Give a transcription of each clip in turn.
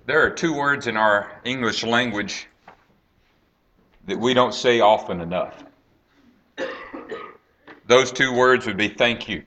There are two words in our English language that we don't say often enough. Those two words would be thank you.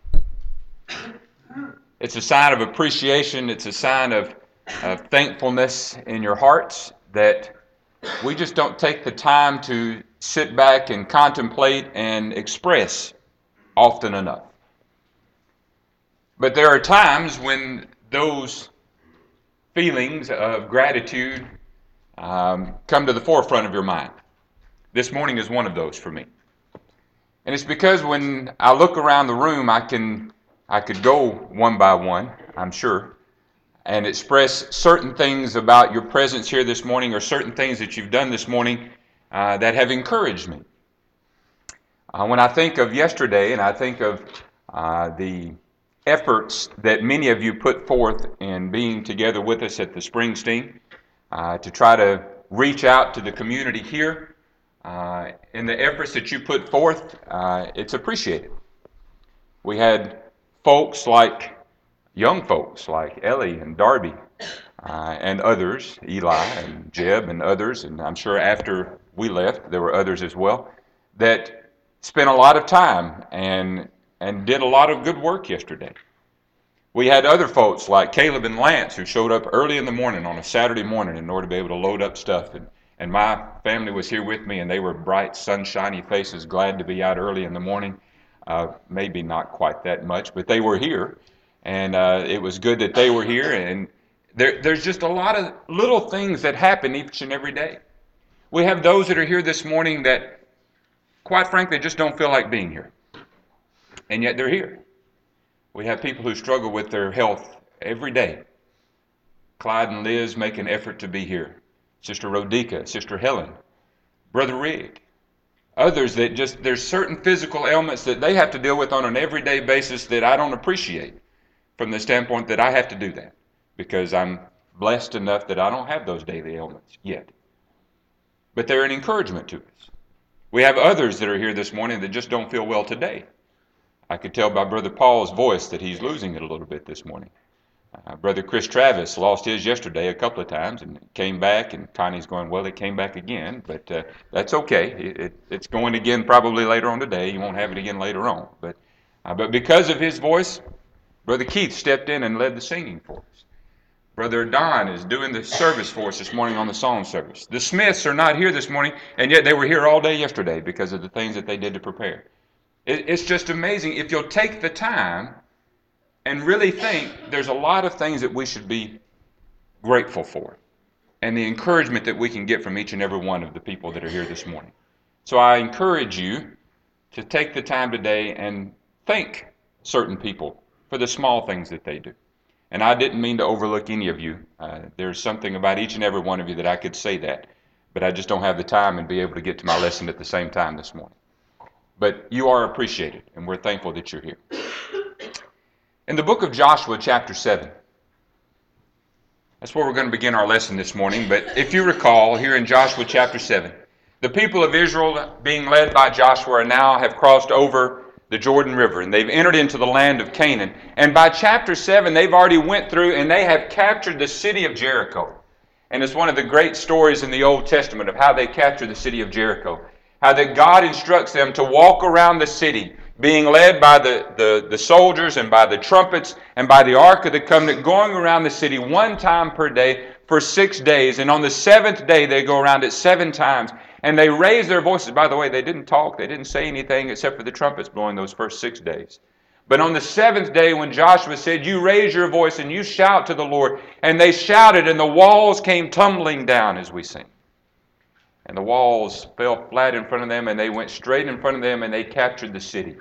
It's a sign of appreciation. It's a sign of thankfulness in your hearts that we just don't take the time to sit back and contemplate and express often enough. But there are times when those feelings of gratitude come to the forefront of your mind. This morning is one of those for me. And it's because when I look around the room, I could go one by one, I'm sure, and express certain things about your presence here this morning or certain things that you've done this morning that have encouraged me. When I think of yesterday and I think of the efforts that many of you put forth in being together with us at the Springsteen to try to reach out to the community here, in the efforts that you put forth, it's appreciated. We had young folks like Ellie and Darby and others, Eli and Jeb and others, and I'm sure after we left there were others as well, that spent a lot of time and did a lot of good work yesterday. We had other folks like Caleb and Lance who showed up early in the morning on a Saturday morning in order to be able to load up stuff. And my family was here with me, and they were bright, sunshiny faces, glad to be out early in the morning. Maybe not quite that much, but they were here. And it was good that they were here. And there's just a lot of little things that happen each and every day. We have those that are here this morning that, quite frankly, just don't feel like being here. And yet they're here. We have people who struggle with their health every day. Clyde and Liz make an effort to be here. Sister Rodica, Sister Helen, Brother Rig. Others that there's certain physical ailments that they have to deal with on an everyday basis that I don't appreciate from the standpoint that I have to do that because I'm blessed enough that I don't have those daily ailments yet. But they're an encouragement to us. We have others that are here this morning that just don't feel well today. I could tell by Brother Paul's voice that he's losing it a little bit this morning. Brother Chris Travis lost his yesterday a couple of times and came back, and Connie's going, well, it came back again, but that's okay. It's going again probably later on today. You won't have it again later on. But because of his voice, Brother Keith stepped in and led the singing for us. Brother Don is doing the service for us this morning on the song service. The Smiths are not here this morning, and yet they were here all day yesterday because of the things that they did to prepare. It's just amazing. If you'll take the time and really think, there's a lot of things that we should be grateful for and the encouragement that we can get from each and every one of the people that are here this morning. So I encourage you to take the time today and thank certain people for the small things that they do. And I didn't mean to overlook any of you. There's something about each and every one of you that I could say that, but I just don't have the time and be able to get to my lesson at the same time this morning. But you are appreciated, and we're thankful that you're here. In the book of Joshua, chapter 7, that's where we're going to begin our lesson this morning. But if you recall, here in Joshua chapter 7, the people of Israel, being led by Joshua, now have crossed over the Jordan River, and they've entered into the land of Canaan. And by chapter 7, they've already went through, and they have captured the city of Jericho. And it's one of the great stories in the Old Testament of how they captured the city of Jericho. How that God instructs them to walk around the city, being led by the soldiers and by the trumpets and by the Ark of the Covenant, going around the city one time per day for 6 days. And on the seventh day, they go around it 7 times. And they raise their voices. By the way, they didn't talk. They didn't say anything except for the trumpets blowing those first 6 days. But on the 7th day, when Joshua said, you raise your voice and you shout to the Lord. And they shouted, and the walls came tumbling down as we sing. And the walls fell flat in front of them, and they went straight in front of them, and they captured the city.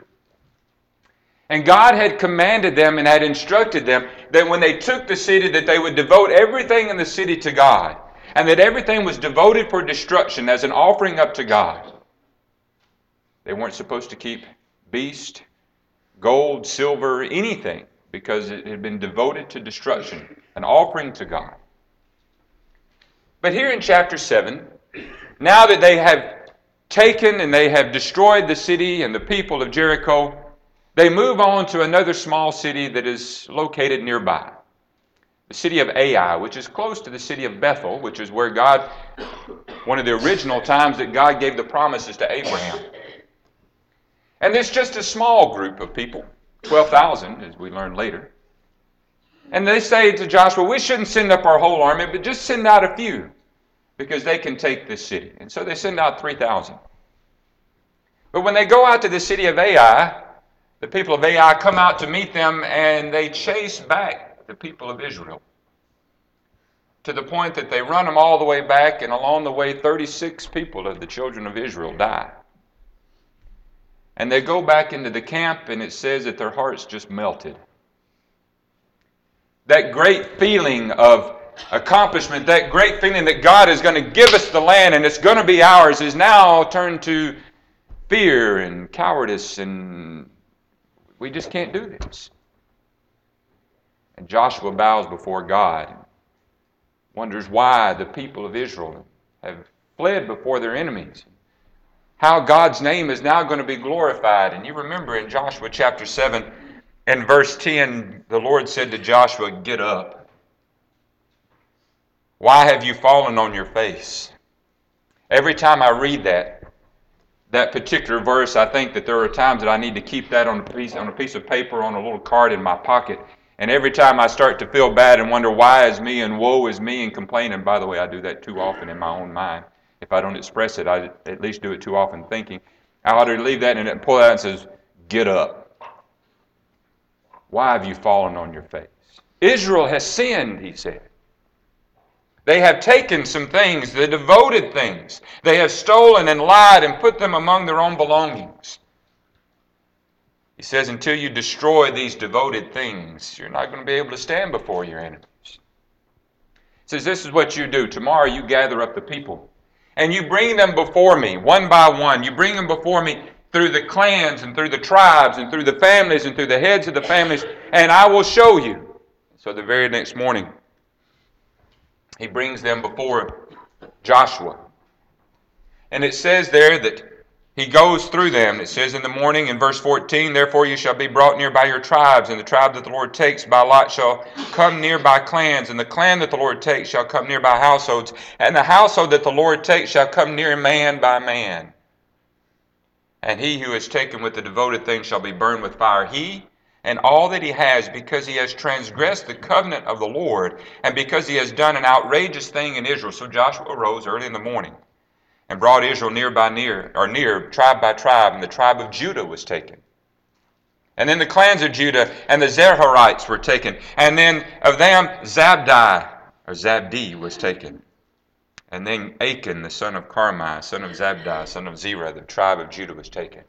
And God had commanded them and had instructed them that when they took the city, that they would devote everything in the city to God, and that everything was devoted for destruction as an offering up to God. They weren't supposed to keep beast, gold, silver, anything, because it had been devoted to destruction, an offering to God. But here in chapter 7, now that they have taken and they have destroyed the city and the people of Jericho, they move on to another small city that is located nearby. the city of Ai, which is close to the city of Bethel, which is where God, one of the original times that God gave the promises to Abraham. And it's just a small group of people, 12,000, as we learn later. And they say to Joshua, we shouldn't send up our whole army, but just send out a few, because they can take this city. And so they send out 3,000. But when they go out to the city of Ai, the people of Ai come out to meet them, and they chase back the people of Israel, to the point that they run them all the way back, and along the way 36 people of the children of Israel die. And they go back into the camp, and it says that their hearts just melted. That great feeling of accomplishment, that great feeling that God is going to give us the land and it's going to be ours, is now turned to fear and cowardice, and we just can't do this. And Joshua bows before God and wonders why the people of Israel have fled before their enemies. How God's name is now going to be glorified. And you remember in Joshua chapter 7 and verse 10, the Lord said to Joshua, get up. Why have you fallen on your face? Every time I read that particular verse, I think that there are times that I need to keep that on a piece of paper, on a little card in my pocket. And every time I start to feel bad and wonder why is me and woe is me and complain, and by the way, I do that too often in my own mind. If I don't express it, I at least do it too often thinking. I ought to leave that and pull it out and says, get up. Why have you fallen on your face? Israel has sinned, he said. They have taken some things, the devoted things. They have stolen and lied and put them among their own belongings. He says, until you destroy these devoted things, you're not going to be able to stand before your enemies. He says, this is what you do. Tomorrow you gather up the people, and you bring them before me, one by one. You bring them before me through the clans and through the tribes and through the families and through the heads of the families, and I will show you. So the very next morning, he brings them before Joshua. And it says there that he goes through them. It says in the morning in verse 14, therefore you shall be brought near by your tribes, and the tribe that the Lord takes by lot shall come near by clans, and the clan that the Lord takes shall come near by households, and the household that the Lord takes shall come near man by man. And he who is taken with the devoted thing shall be burned with fire, he and all that he has, because he has transgressed the covenant of the Lord, and because he has done an outrageous thing in Israel. So Joshua arose early in the morning and brought Israel near, tribe by tribe, and the tribe of Judah was taken. And then the clans of Judah and the Zeraherites were taken. And then of them Zabdi was taken. And then Achan, the son of Carmi, son of Zabdi, son of Zerah, the tribe of Judah was taken.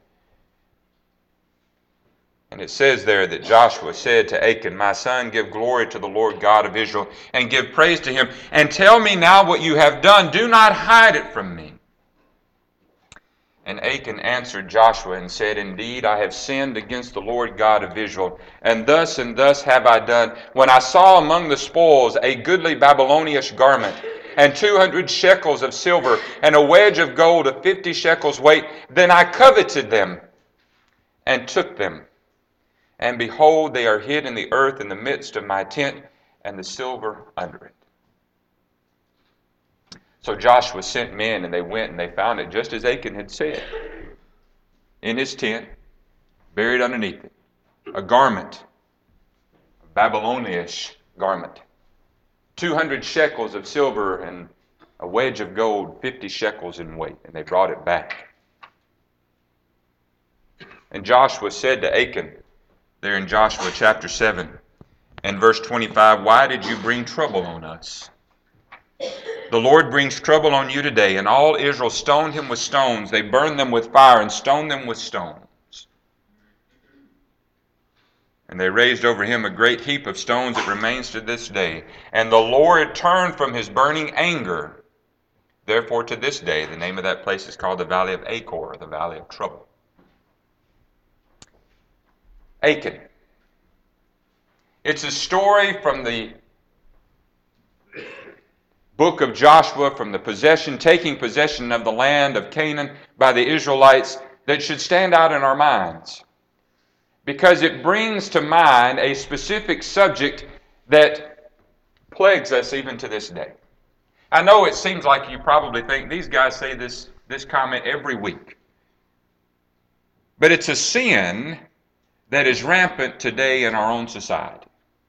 And it says there that Joshua said to Achan, my son, give glory to the Lord God of Israel, and give praise to him, and tell me now what you have done. Do not hide it from me. And Achan answered Joshua and said, indeed, I have sinned against the Lord God of Israel, and thus have I done. When I saw among the spoils a goodly Babylonian garment, and 200 shekels of silver, and a wedge of gold of 50 shekels weight, then I coveted them, and took them. And behold, they are hid in the earth in the midst of my tent, and the silver under it. So Joshua sent men, and they went, and they found it just as Achan had said. In his tent, buried underneath it, a garment, a Babylonian garment, 200 shekels of silver, and a wedge of gold, 50 shekels in weight, and they brought it back. And Joshua said to Achan, there in Joshua chapter 7 and verse 25, why did you bring trouble on us? The Lord brings trouble on you today. And all Israel stoned him with stones. They burned them with fire and stoned them with stones. And they raised over him a great heap of stones that remains to this day. And the Lord turned from his burning anger. Therefore to this day the name of that place is called the Valley of Achor, the Valley of Trouble. Achan. It's a story from the book of Joshua, from the taking possession of the land of Canaan by the Israelites, that should stand out in our minds, because it brings to mind a specific subject that plagues us even to this day. I know it seems like you probably think these guys say this comment every week. But it's a sin that is rampant today in our own society.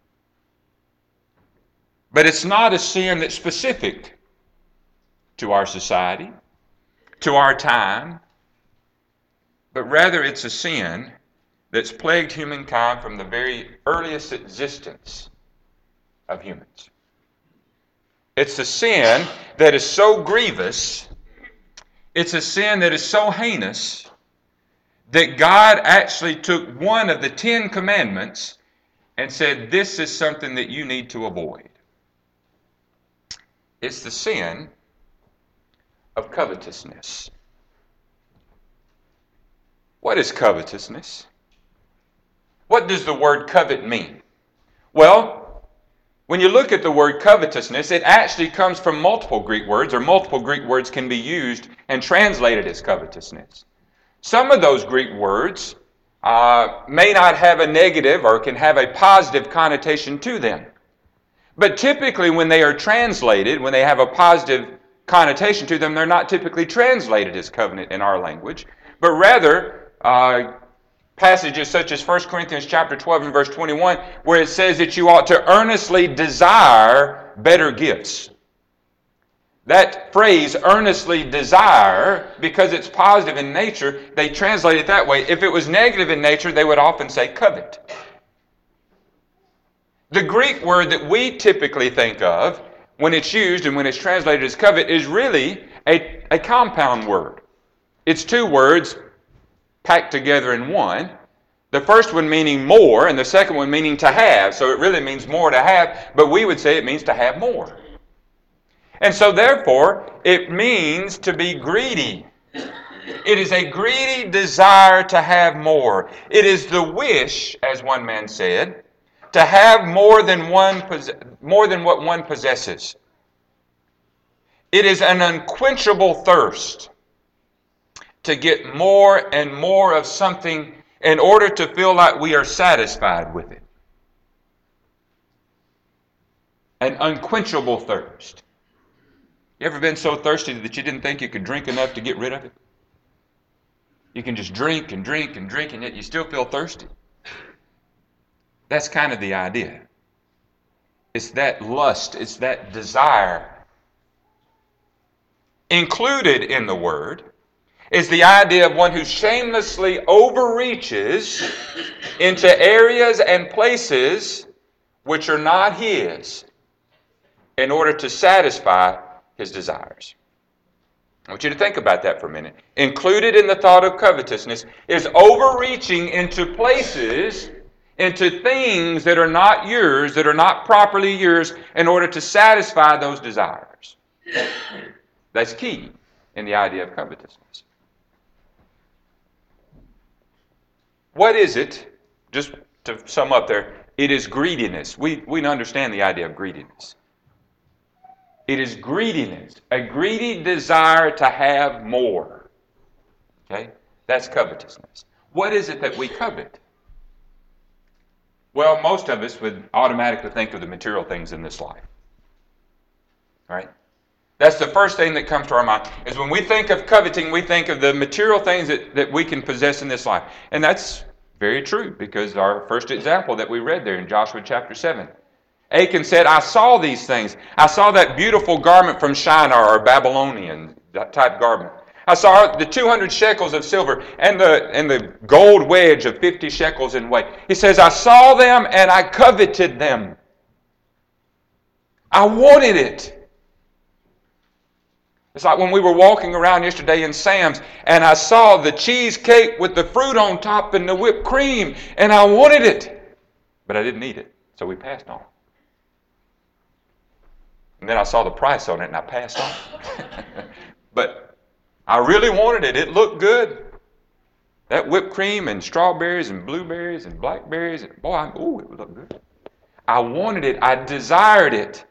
But it's not a sin that's specific to our society, to our time, but rather it's a sin that's plagued humankind from the very earliest existence of humans. It's a sin that is so grievous, it's a sin that is so heinous, that God actually took one of the 10 commandments and said, this is something that you need to avoid. It's the sin of covetousness. What is covetousness? What does the word covet mean? Well, when you look at the word covetousness, it actually comes from multiple Greek words, or multiple Greek words can be used and translated as covetousness. Some of those Greek words may not have a negative or can have a positive connotation to them. But typically when they are translated, when they have a positive connotation to them, they're not typically translated as covenant in our language, but rather passages such as 1 Corinthians chapter 12 and verse 21, where it says that you ought to earnestly desire better gifts. That phrase, earnestly desire, because it's positive in nature, they translate it that way. If it was negative in nature, they would often say covet. The Greek word that we typically think of when it's used and when it's translated as covet is really a compound word. It's two words packed together in one. The first one meaning more and the second one meaning to have. So it really means more to have, but we would say it means to have more. And so therefore, it means to be greedy. It is a greedy desire to have more. It is the wish, as one man said, to have more than what one possesses. It is an unquenchable thirst to get more and more of something in order to feel like we are satisfied with it. An unquenchable thirst. You ever been so thirsty that you didn't think you could drink enough to get rid of it? You can just drink and drink and drink, and yet you still feel thirsty. That's kind of the idea. It's that lust, it's that desire. Included in the word is the idea of one who shamelessly overreaches into areas and places which are not his in order to satisfy his desires. I want you to think about that for a minute. Included in the thought of covetousness is overreaching into places, into things that are not yours, that are not properly yours, in order to satisfy those desires. That's key in the idea of covetousness. What is it? Just to sum up there, it is greediness. We understand the idea of greediness. It is greediness, a greedy desire to have more. Okay? That's covetousness. What is it that we covet? Well, most of us would automatically think of the material things in this life. All right? That's the first thing that comes to our mind, is when we think of coveting, we think of the material things that we can possess in this life. And that's very true, because our first example that we read there in Joshua chapter 7. Achan said, I saw these things. I saw that beautiful garment from Shinar, or Babylonian type garment. I saw the 200 shekels of silver and the gold wedge of 50 shekels in weight. He says, I saw them and I coveted them. I wanted it. It's like when we were walking around yesterday in Sam's and I saw the cheesecake with the fruit on top and the whipped cream, and I wanted it. But I didn't eat it, so we passed on. And then I saw the price on it and I passed on. But I really wanted it. It looked good. That whipped cream and strawberries and blueberries and blackberries. And boy, it looked good. I wanted it. I desired it.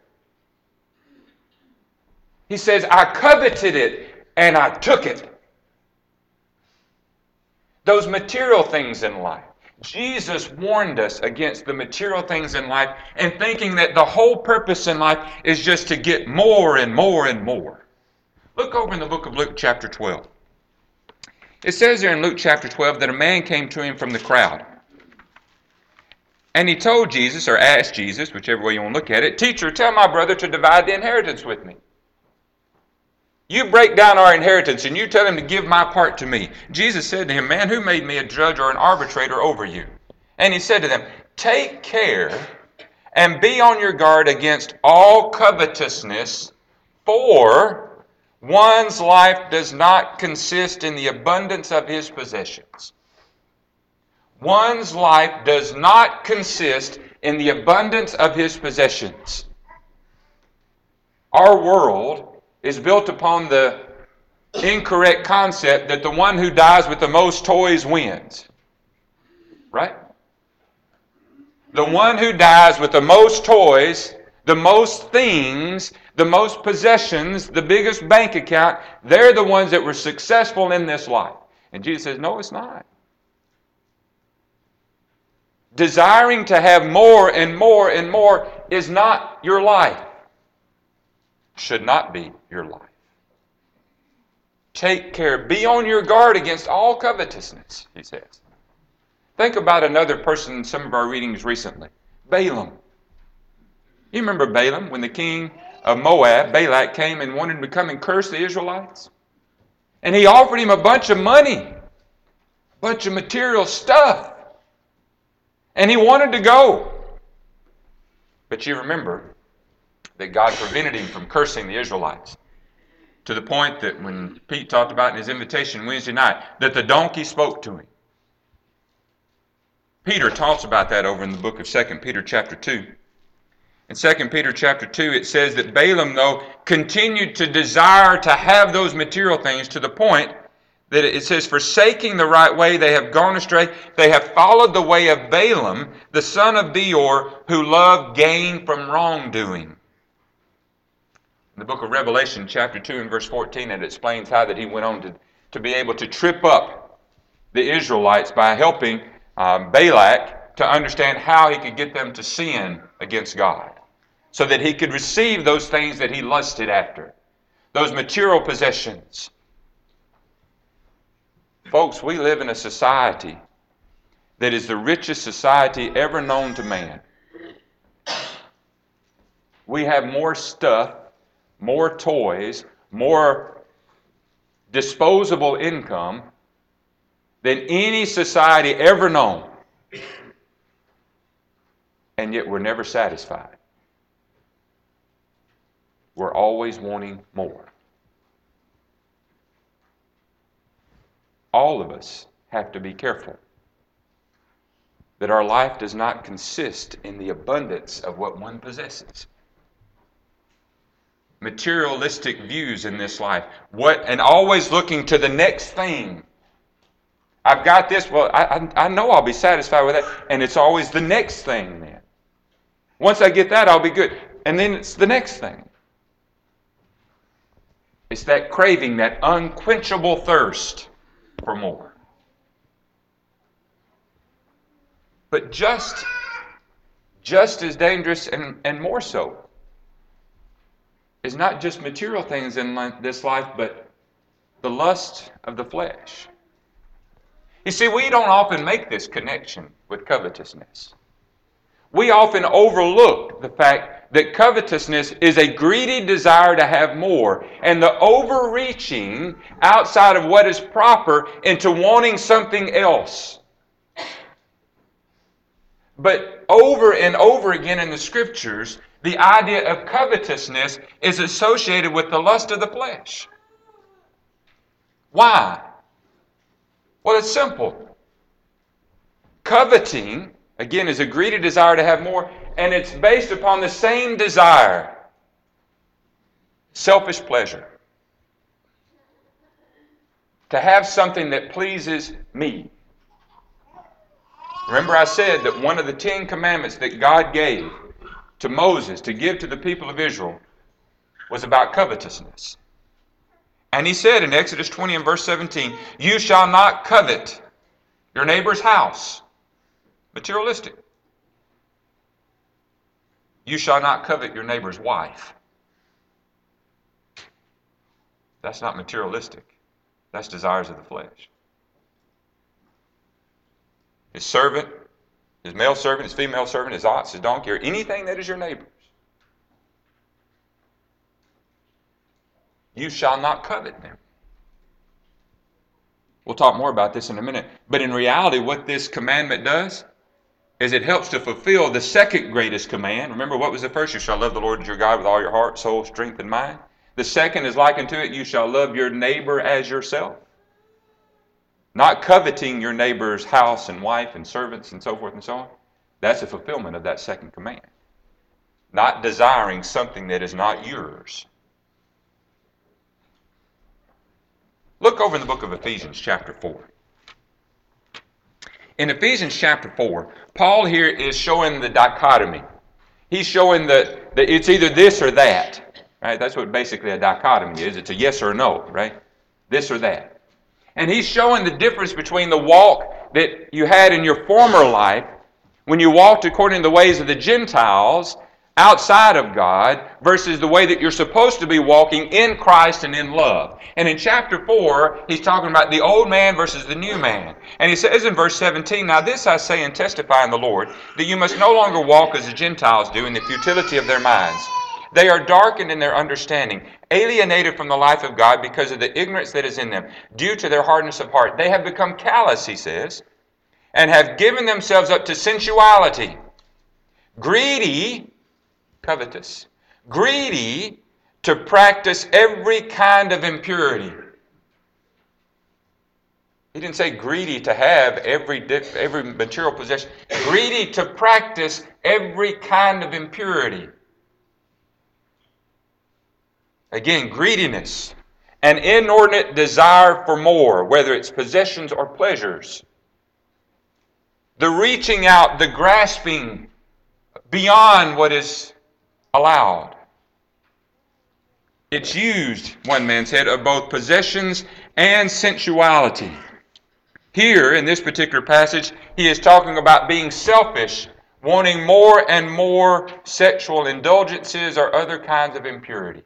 He says, I coveted it and I took it. Those material things in life. Jesus warned us against the material things in life and thinking that the whole purpose in life is just to get more and more and more. Look over in the book of Luke chapter 12. It says there in Luke chapter 12 that a man came to him from the crowd. And he told Jesus, or asked Jesus, whichever way you want to look at it, "Teacher, tell my brother to divide the inheritance with me." You break down our inheritance and you tell him to give my part to me. Jesus said to him, "Man, who made me a judge or an arbitrator over you?" And he said to them, "Take care and be on your guard against all covetousness, for one's life does not consist in the abundance of his possessions." One's life does not consist in the abundance of his possessions. Our world is built upon the incorrect concept that the one who dies with the most toys wins. Right? The one who dies with the most toys, the most things, the most possessions, the biggest bank account, they're the ones that were successful in this life. And Jesus says, no, it's not. Desiring to have more and more and more is not your life. Should not be your life. Take care. Be on your guard against all covetousness, he says. Think about another person in some of our readings recently. Balaam. You remember Balaam when the king of Moab, Balak, came and wanted to come and curse the Israelites? And he offered him a bunch of money, a bunch of material stuff. And he wanted to go. But you remember that God prevented him from cursing the Israelites. To the point that when Pete talked about in his invitation Wednesday night, that the donkey spoke to him. Peter talks about that over in the book of 2 Peter chapter 2. In 2 Peter chapter 2, it says that Balaam, though, continued to desire to have those material things to the point that it says, "Forsaking the right way, they have gone astray. They have followed the way of Balaam, the son of Beor, who loved gain from wrongdoing." In the book of Revelation, chapter 2 and verse 14, it explains how that he went on to be able to trip up the Israelites by helping Balak to understand how he could get them to sin against God, so that he could receive those things that he lusted after, those material possessions. Folks, we live in a society that is the richest society ever known to man. We have more stuff, more toys, more disposable income than any society ever known. And yet we're never satisfied. We're always wanting more. All of us have to be careful that our life does not consist in the abundance of what one possesses. Materialistic views in this life, and always looking to the next thing. I've got this, well, I know I'll be satisfied with that, and it's always the next thing then. Once I get that, I'll be good. And then it's the next thing. It's that craving, that unquenchable thirst for more. But just as dangerous and more so is not just material things in this life, but the lust of the flesh. You see, we don't often make this connection with covetousness. We often overlook the fact that covetousness is a greedy desire to have more, and the overreaching outside of what is proper into wanting something else. But over and over again in the Scriptures, the idea of covetousness is associated with the lust of the flesh. Why? Well, it's simple. Coveting, again, is a greedy desire to have more, and it's based upon the same desire. Selfish pleasure. To have something that pleases me. Remember I said that one of the 10 commandments that God gave to Moses to give to the people of Israel was about covetousness. And he said in Exodus 20 and verse 17, "You shall not covet your neighbor's house, Materialistic. You shall not covet your neighbor's wife. That's not materialistic. That's desires of the flesh. His servant, his male servant, his female servant, his ox, his donkey, or anything that is your neighbor's. You shall not covet them. We'll talk more about this in a minute. But in reality, what this commandment does is it helps to fulfill the second greatest command. Remember, what was the first? You shall love the Lord your God with all your heart, soul, strength, and mind. The second is likened to it. You shall love your neighbor as yourself. Not coveting your neighbor's house and wife and servants and so forth and so on. That's a fulfillment of that second command. Not desiring something that is not yours. Look over in the book of Ephesians chapter 4. In Ephesians chapter 4, Paul here is showing the dichotomy. He's showing that it's either this or that. Right? That's what basically a dichotomy is. It's a yes or a no, right? This or that. And he's showing the difference between the walk that you had in your former life when you walked according to the ways of the Gentiles outside of God versus the way that you're supposed to be walking in Christ and in love. And in chapter 4, he's talking about the old man versus the new man. And he says in verse 17, Now this I say and testify in the Lord, that you must no longer walk as the Gentiles do in the futility of their minds. They are darkened in their understanding, alienated from the life of God because of the ignorance that is in them, due to their hardness of heart. They have become callous, he says, and have given themselves up to sensuality, greedy, covetous, greedy to practice every kind of impurity. He didn't say greedy to have every material possession. Greedy to practice every kind of impurity. Again, greediness, an inordinate desire for more, whether it's possessions or pleasures. The reaching out, the grasping beyond what is allowed. It's used, one man said, of both possessions and sensuality. Here, in this particular passage, he is talking about being selfish, wanting more and more sexual indulgences or other kinds of impurities.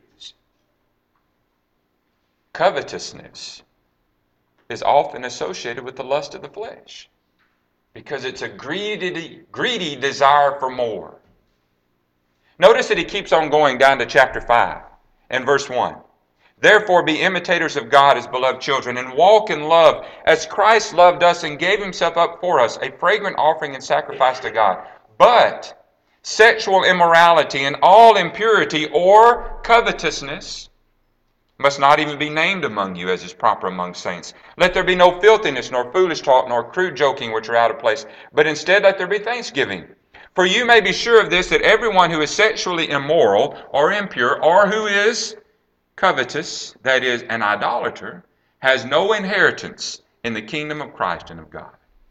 Covetousness is often associated with the lust of the flesh because it's a greedy desire for more. Notice that he keeps on going down to chapter 5 and verse 1. Therefore be imitators of God as beloved children, and walk in love as Christ loved us and gave himself up for us, a fragrant offering and sacrifice to God. But sexual immorality and all impurity or covetousness must not even be named among you as is proper among saints. Let there be no filthiness, nor foolish talk, nor crude joking which are out of place, but instead let there be thanksgiving. For you may be sure of this, that everyone who is sexually immoral or impure, or who is covetous, that is, an idolater, has no inheritance in the kingdom of Christ and of God.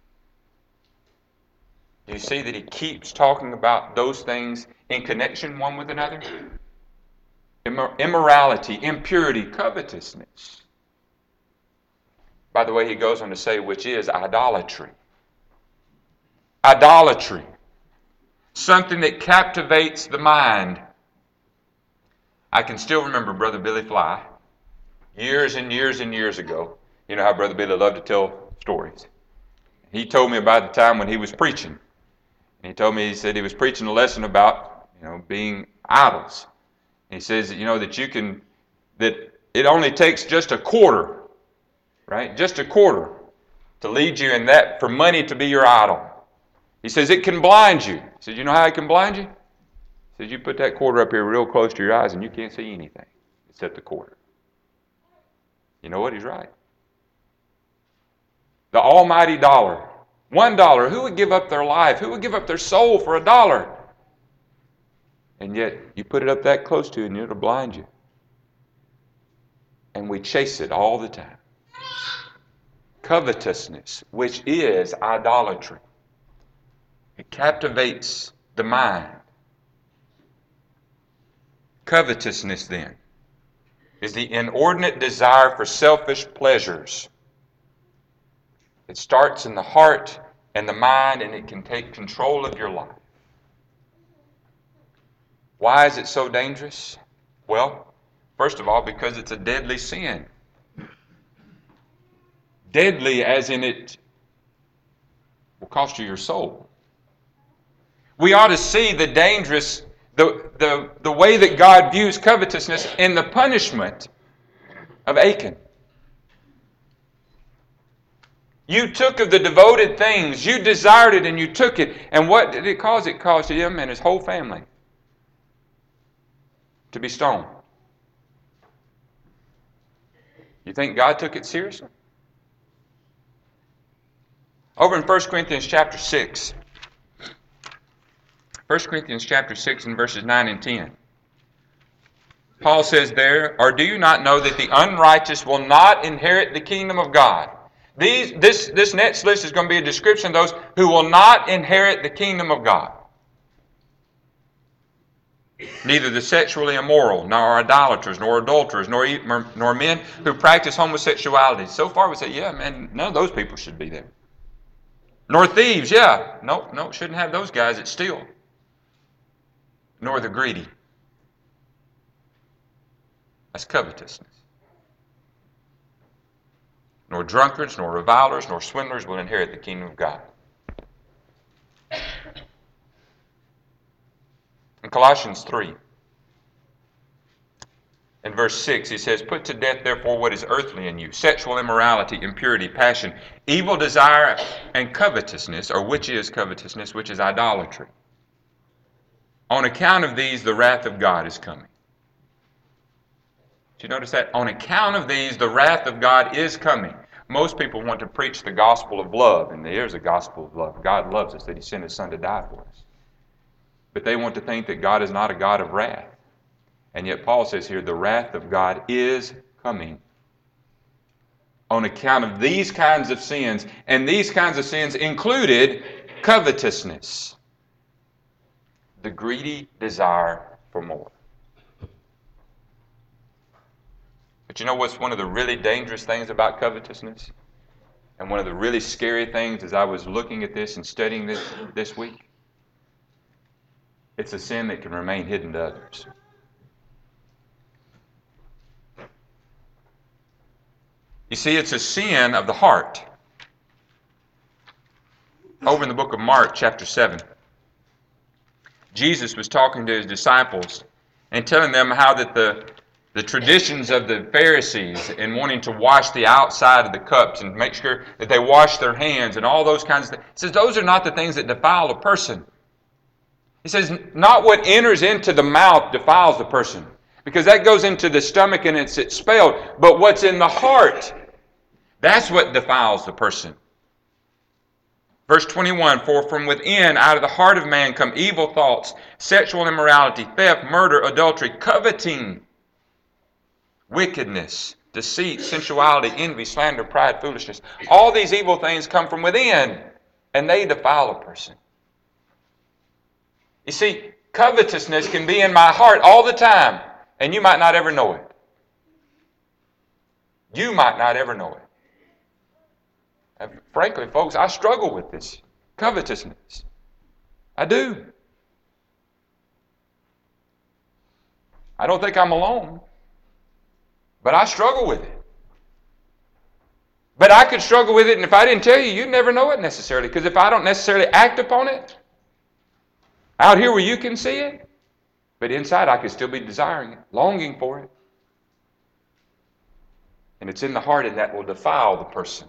Do you see that he keeps talking about those things in connection one with another? Immorality, impurity, covetousness. By the way, he goes on to say, which is idolatry. Idolatry. Something that captivates the mind. I can still remember Brother Billy Fly, years and years and years ago. You know how Brother Billy loved to tell stories. He told me about the time when he was preaching. And he told me, he said he was preaching a lesson about, being idols. He says that it only takes just a quarter, right? Just a quarter to lead you in that, for money to be your idol. He says it can blind you. He says, you know how it can blind you? He says you put that quarter up here real close to your eyes and you can't see anything except the quarter. You know what? He's right. The almighty dollar. $1. Who would give up their life? Who would give up their soul for $1? And yet, you put it up that close to it and it'll blind you. And we chase it all the time. Covetousness, which is idolatry. It captivates the mind. Covetousness, then, is the inordinate desire for selfish pleasures. It starts in the heart and the mind, and it can take control of your life. Why is it so dangerous? Well, first of all, because it's a deadly sin. Deadly as in it will cost you your soul. We ought to see the dangerous, the way that God views covetousness in the punishment of Achan. You took of the devoted things, you desired it and you took it. And what did it cause? It caused him and his whole family to be stoned. You think God took it seriously? Over in 1 Corinthians chapter 6. 1 Corinthians chapter 6 and verses 9 and 10. Paul says there, or do you not know that the unrighteous will not inherit the kingdom of God? This next list is going to be a description of those who will not inherit the kingdom of God. Neither the sexually immoral, nor idolaters, nor adulterers, nor men who practice homosexuality. So far we say, yeah, man, none of those people should be there. Nor thieves, yeah. No, shouldn't have those guys that steal. Nor the greedy. That's covetousness. Nor drunkards, nor revilers, nor swindlers will inherit the kingdom of God. In Colossians 3, in verse 6, he says, put to death therefore what is earthly in you, sexual immorality, impurity, passion, evil desire, and covetousness, or which is covetousness, which is idolatry. On account of these, the wrath of God is coming. Did you notice that? On account of these, the wrath of God is coming. Most people want to preach the gospel of love, and there is a gospel of love. God loves us, that He sent His Son to die for us. But they want to think that God is not a God of wrath. And yet Paul says here, the wrath of God is coming on account of these kinds of sins. And these kinds of sins included covetousness, the greedy desire for more. But you know what's one of the really dangerous things about covetousness? And one of the really scary things as I was looking at this and studying this week? It's a sin that can remain hidden to others. You see, it's a sin of the heart. Over in the book of Mark, chapter 7, Jesus was talking to His disciples and telling them how that the traditions of the Pharisees in wanting to wash the outside of the cups and make sure that they wash their hands and all those kinds of things. He says those are not the things that defile a person. He says not what enters into the mouth defiles the person, because that goes into the stomach and it's expelled. But what's in the heart, that's what defiles the person. Verse 21, for from within, out of the heart of man, come evil thoughts, sexual immorality, theft, murder, adultery, coveting, wickedness, deceit, sensuality, envy, slander, pride, foolishness. All these evil things come from within, and they defile a person. You see, covetousness can be in my heart all the time, and you might not ever know it. You might not ever know it. And frankly, folks, I struggle with this covetousness. I do. I don't think I'm alone, but I struggle with it. But I could struggle with it, and if I didn't tell you, you'd never know it necessarily, because if I don't necessarily act upon it, out here where you can see it, but inside I could still be desiring it, longing for it. And it's in the heart, and that will defile the person.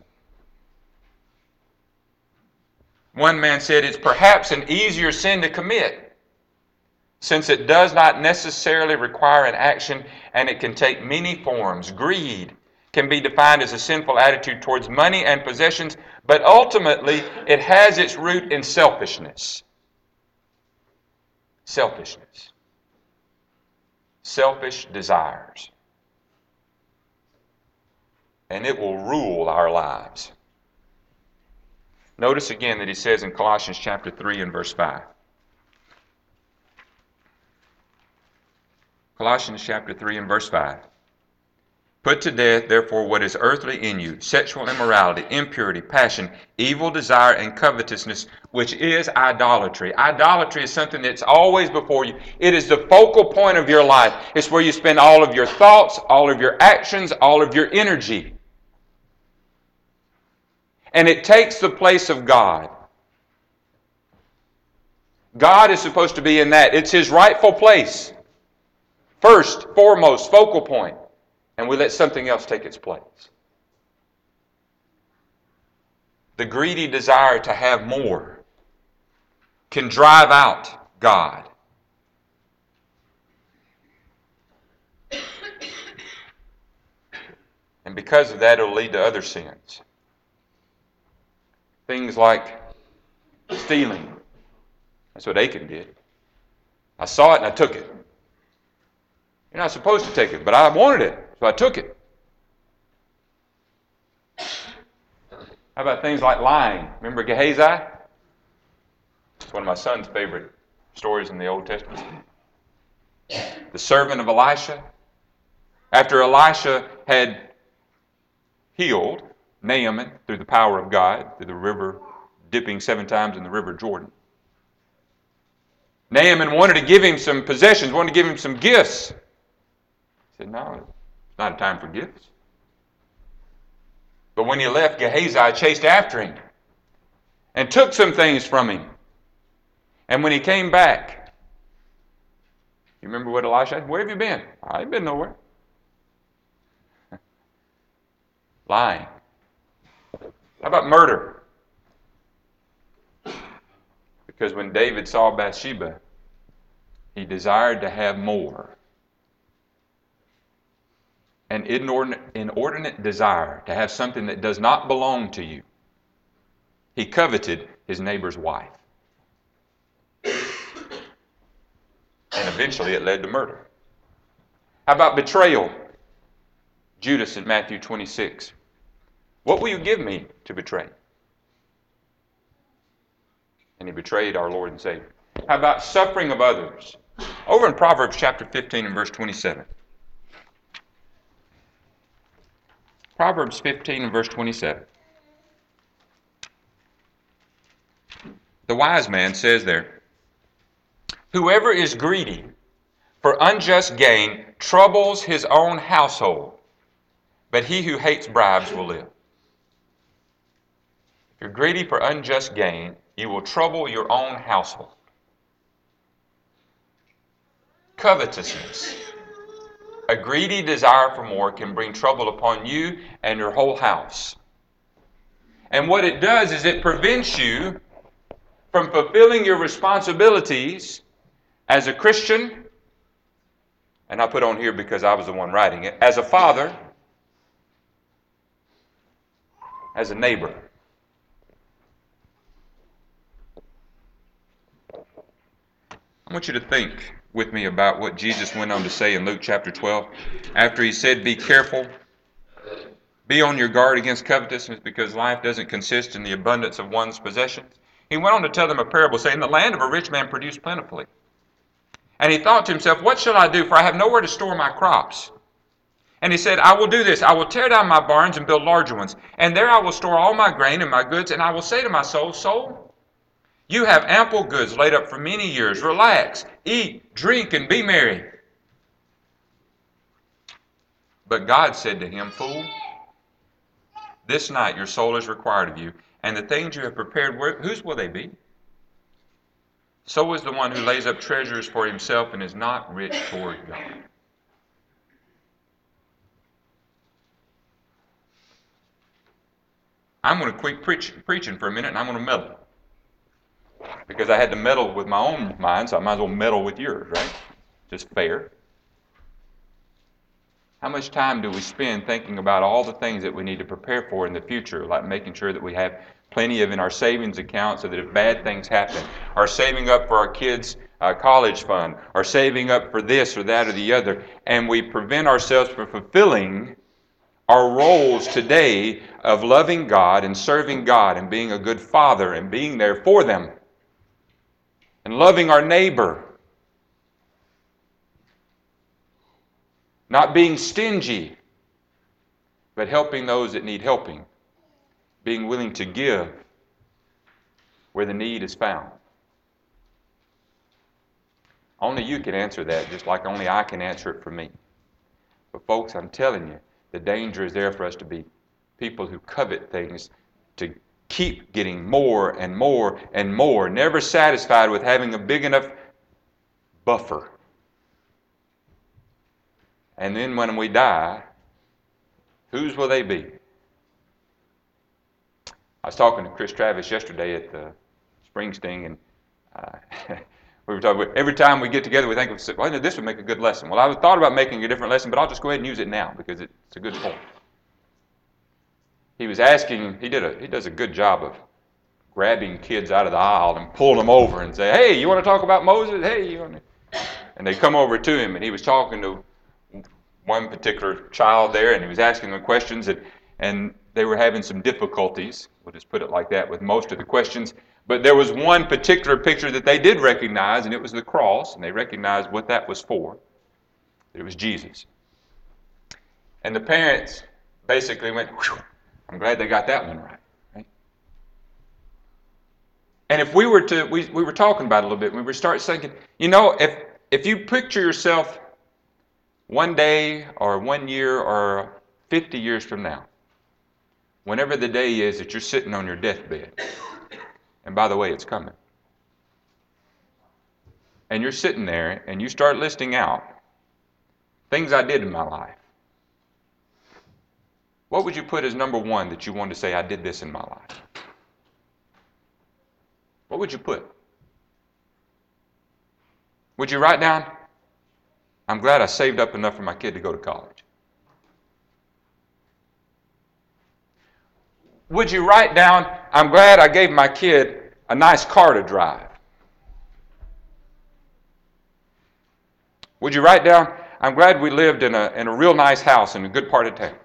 One man said, it's perhaps an easier sin to commit, since it does not necessarily require an action, and it can take many forms. Greed can be defined as a sinful attitude towards money and possessions, but ultimately it has its root in selfishness. Selfishness. Selfish desires. And it will rule our lives. Notice again that he says in Colossians chapter 3 and verse 5. Colossians chapter 3 and verse 5. Put to death, therefore, what is earthly in you, sexual immorality, impurity, passion, evil desire, and covetousness, which is idolatry. Idolatry is something that's always before you. It is the focal point of your life. It's where you spend all of your thoughts, all of your actions, all of your energy. And it takes the place of God. God is supposed to be in that. It's His rightful place. First, foremost, focal point. And we let something else take its place. The greedy desire to have more can drive out God. And because of that, it'll lead to other sins. Things like stealing. That's what Achan did. I saw it and I took it. You're not supposed to take it, but I wanted it, so I took it. How about things like lying? Remember Gehazi? It's one of my son's favorite stories in the Old Testament. The servant of Elisha. After Elisha had healed Naaman through the power of God, through the river, dipping 7 times in the river Jordan. Naaman wanted to give him some possessions, wanted to give him some gifts. He said, no, it's not a time for gifts. But when he left, Gehazi chased after him and took some things from him. And when he came back, you remember what Elisha said? Where have you been? I ain't been nowhere. Lying. How about murder? Because when David saw Bathsheba, he desired to have more. An inordinate desire to have something that does not belong to you. He coveted his neighbor's wife. And eventually it led to murder. How about betrayal? Judas in Matthew 26. What will you give me to betray? And he betrayed our Lord and Savior. How about suffering of others? Over in Proverbs chapter 15 and verse 27. Proverbs 15 and verse 27. The wise man says there, whoever is greedy for unjust gain troubles his own household, but he who hates bribes will live. If you're greedy for unjust gain, you will trouble your own household. Covetousness. A greedy desire for more can bring trouble upon you and your whole house. And what it does is it prevents you from fulfilling your responsibilities as a Christian, and I put on here because I was the one writing it, as a father, as a neighbor. I want you to think with me about what Jesus went on to say in Luke chapter 12. After he said, be careful, be on your guard against covetousness, because life doesn't consist in the abundance of one's possessions. He went on to tell them a parable, saying, the land of a rich man produced plentifully. And he thought to himself, what shall I do? For I have nowhere to store my crops. And he said, I will do this. I will tear down my barns and build larger ones. And there I will store all my grain and my goods. And I will say to my soul, soul, you have ample goods laid up for many years. Relax, eat, drink, and be merry. But God said to him, fool, this night your soul is required of you, and the things you have prepared, whose will they be? So is the one who lays up treasures for himself and is not rich toward God. I'm going to quit preaching for a minute, and I'm going to meddle. Because I had to meddle with my own mind, so I might as well meddle with yours, right? Just fair. How much time do we spend thinking about all the things that we need to prepare for in the future, like making sure that we have plenty of in our savings account so that if bad things happen, or saving up for our kids' college fund, or saving up for this or that or the other, and we prevent ourselves from fulfilling our roles today of loving God and serving God and being a good father and being there for them and loving our neighbor. Not being stingy. but helping those that need helping, being willing to give where the need is found. Only you can answer that, just like only I can answer it for me. But folks, I'm telling you, the danger is there for us to be people who covet things, to keep getting more and more and more, never satisfied with having a big enough buffer. And then when we die, whose will they be? I was talking to Chris Travis yesterday at the Springsteen, and we were talking about, every time we get together, we think, well, this would make a good lesson. Well, I thought about making a different lesson, but I'll just go ahead and use it now because it's a good point. He was asking, he does a good job of grabbing kids out of the aisle and pulling them over and say, hey, you want to talk about Moses? Hey, you want to? And they come over to him, and he was talking to one particular child there, and he was asking them questions, and they were having some difficulties, we'll just put it like that, with most of the questions. But there was one particular picture that they did recognize, and it was the cross, and they recognized what that was for. It was Jesus. And the parents basically went, whew, I'm glad they got that one right. And if we were to, we were talking about it a little bit, we were start thinking, if you picture yourself one day or 1 year or 50 years from now, whenever the day is that you're sitting on your deathbed, and by the way, it's coming, and you're sitting there and you start listing out things I did in my life, what would you put as number one that you wanted to say, I did this in my life? What would you put? Would you write down, I'm glad I saved up enough for my kid to go to college? Would you write down, I'm glad I gave my kid a nice car to drive? Would you write down, I'm glad we lived in a real nice house in a good part of town?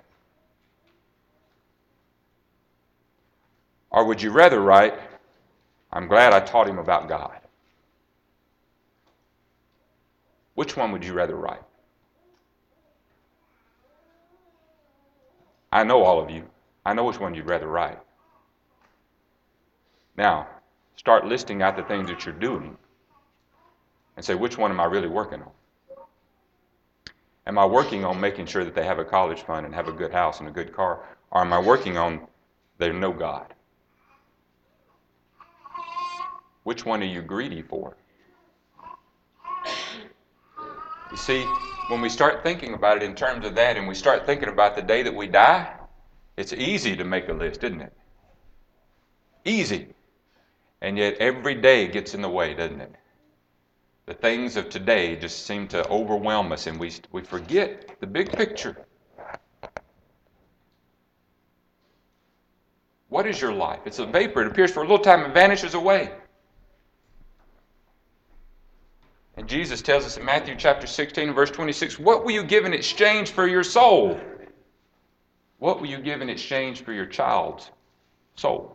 Or would you rather write, I'm glad I taught him about God? Which one would you rather write? I know all of you. I know which one you'd rather write. Now, start listing out the things that you're doing and say, which one am I really working on? Am I working on making sure that they have a college fund and have a good house and a good car? Or am I working on they know God? Which one are you greedy for? You see, when we start thinking about it in terms of that and we start thinking about the day that we die, it's easy to make a list, isn't it? Easy. And yet every day gets in the way, doesn't it? The things of today just seem to overwhelm us, and we forget the big picture. What is your life? It's a vapor. It appears for a little time and vanishes away. And Jesus tells us in Matthew chapter 16, verse 26, what will you give in exchange for your soul? What will you give in exchange for your child's soul?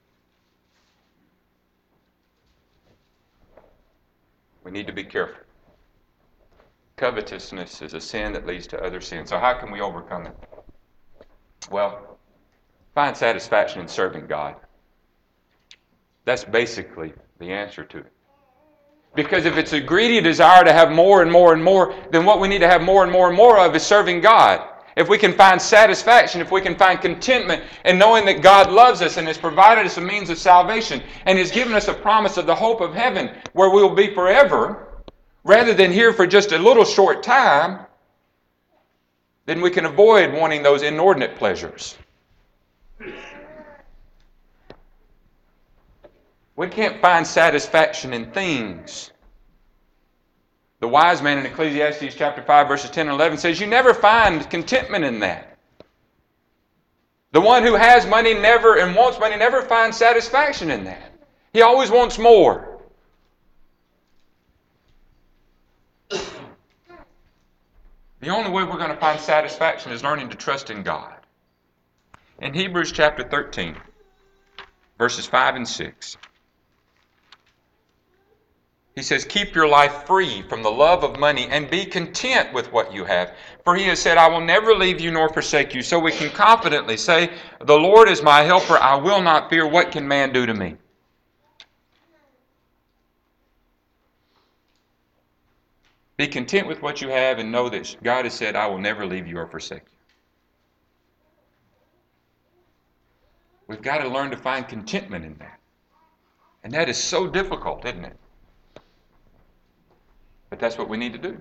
We need to be careful. Covetousness is a sin that leads to other sins. So how can we overcome it? Well, find satisfaction in serving God. That's basically the answer to it. Because if it's a greedy desire to have more and more and more, then what we need to have more and more and more of is serving God. If we can find satisfaction, if we can find contentment in knowing that God loves us and has provided us a means of salvation and has given us a promise of the hope of heaven where we will be forever, rather than here for just a little short time, then we can avoid wanting those inordinate pleasures. We can't find satisfaction in things. The wise man in Ecclesiastes chapter 5, verses 10 and 11 says, you never find contentment in that. The one who has money never and wants money never finds satisfaction in that. He always wants more. The only way we're going to find satisfaction is learning to trust in God. In Hebrews chapter 13, verses 5 and 6, He says, keep your life free from the love of money and be content with what you have. For he has said, I will never leave you nor forsake you. So we can confidently say, the Lord is my helper. I will not fear. What can man do to me? Be content with what you have and know that God has said, I will never leave you or forsake you. We've got to learn to find contentment in that. And that is so difficult, isn't it? But that's what we need to do.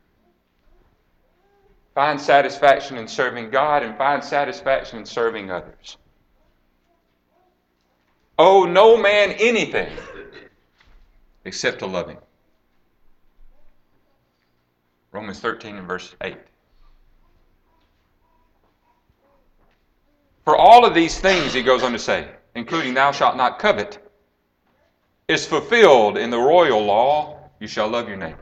Find satisfaction in serving God and find satisfaction in serving others. Owe no man anything except to love him. Romans 13 and verse 8. For all of these things, he goes on to say, including thou shalt not covet, is fulfilled in the royal law, you shall love your neighbor.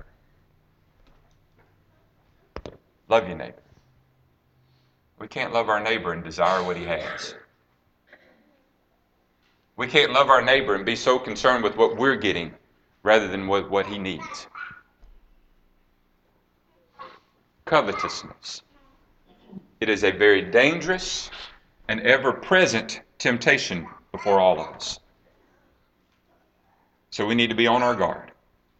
Love your neighbor. We can't love our neighbor and desire what he has. We can't love our neighbor and be so concerned with what we're getting rather than what he needs. Covetousness. It is a very dangerous and ever-present temptation before all of us. So we need to be on our guard.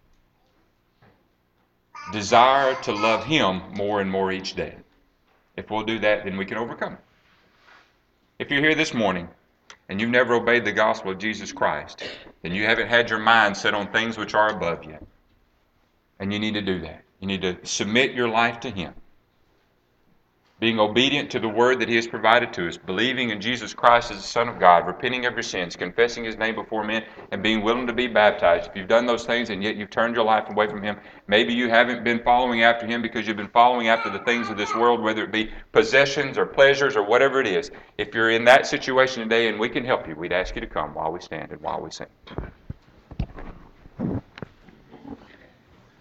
Desire to love him more and more each day. If we'll do that, then we can overcome it. If you're here this morning and you've never obeyed the gospel of Jesus Christ, then you haven't had your mind set on things which are above yet. And you need to do that. You need to submit your life to him. Being obedient to the word that he has provided to us, believing in Jesus Christ as the Son of God, repenting of your sins, confessing his name before men, and being willing to be baptized. If you've done those things and yet you've turned your life away from him, maybe you haven't been following after him because you've been following after the things of this world, whether it be possessions or pleasures or whatever it is. If you're in that situation today and we can help you, we'd ask you to come while we stand and while we sing.